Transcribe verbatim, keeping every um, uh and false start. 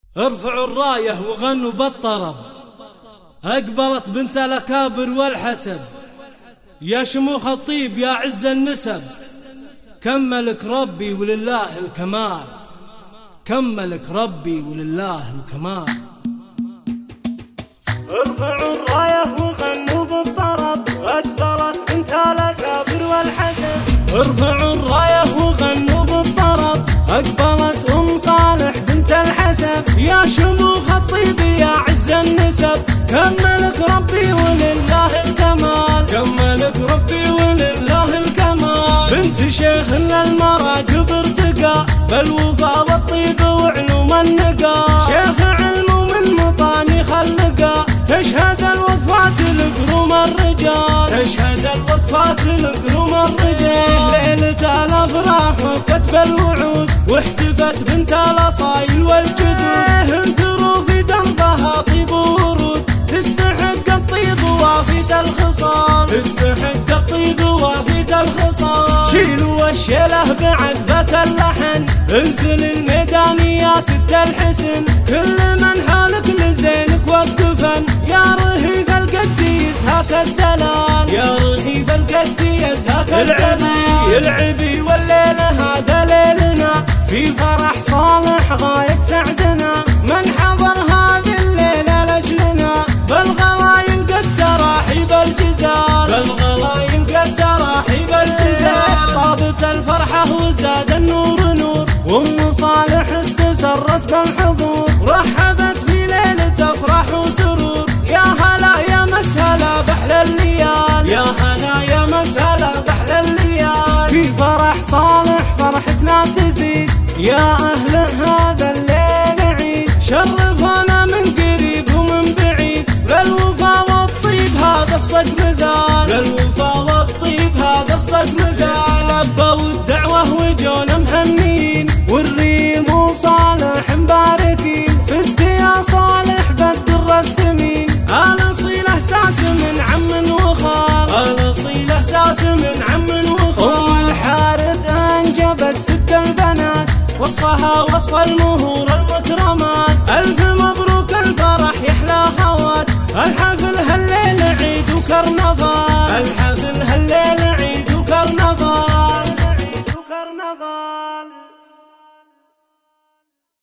ارفعوا الراية وغنوا بالطرب، أقبلت بنت الأكابر والحسب، يا شموخ الطيب يا عز النسب، كملك ربي ولله الكمال، كملك ربي ولله الكمال. ارفعوا الراية وغنوا بالطرب، أقبلت بنت الأكابر والحسب. ارفعوا الراية وغنوا بالطرب، أقبلت أم صالح بنت الحسب، يا شموخ الطيب يا عز النسب، كملك ربي ولله الكمال، كملك ربي ولله الكمال. بنت شيخ للمراكب ارتقى، بالوفا والطيب وعلوم النقا، شيخ علم ومن مطاني خلقا، تشهد الوقفات لقروم الرجال، تشهد الوقفات لقروم الرجال. ليلة الأفراح وكتب الوعود، واحتفت بنت الأصايل والجدود، انثروا في دربها طيب ورود، تستحق الطيب وافد الخصال، تستحق الطيب وافد الخصال. شيلوا الشيله بعذبة اللحن، انزل الميدان يا ست الحسن، كل من حالك لزينك وقفن، يا رهيف القد يزهاك الدلال، يا رهيف القد يزهاك الدلال. العبي والليلة هذا ليلنا، في فرح صالح غاية سعدنا، من حضر هذه الليلة لأجلنا، بالغلايل قد تراحيب الجزال، بالغلايل قد تراحيب الجزال. طابت الفرحة وزاد النور نور، وام صالح استسرت بالحضور، رحبت في ليلة افراح وسرور، يا هلا يا مسهلا بحل الليال، يا هلا يا مسهلا بحل الليال. في فرح صالح فرحتنا تزيد، يا أهل هذا الليل عيد، شرفونا من قريب ومن بعيد، للوفا والطيب هذا اصدق مثال، للوفا والطيب هذا اصدق مثال. لبوا الدعوة وجونا مهنين، والريم وصالح مباركين، فزت يا صالح بالدر الثمين، آل أصيل احساس من عم وخال، آل أصيل احساس من عم وخال. أم الحارث انجبت ست البنات، وصفها وصف المهور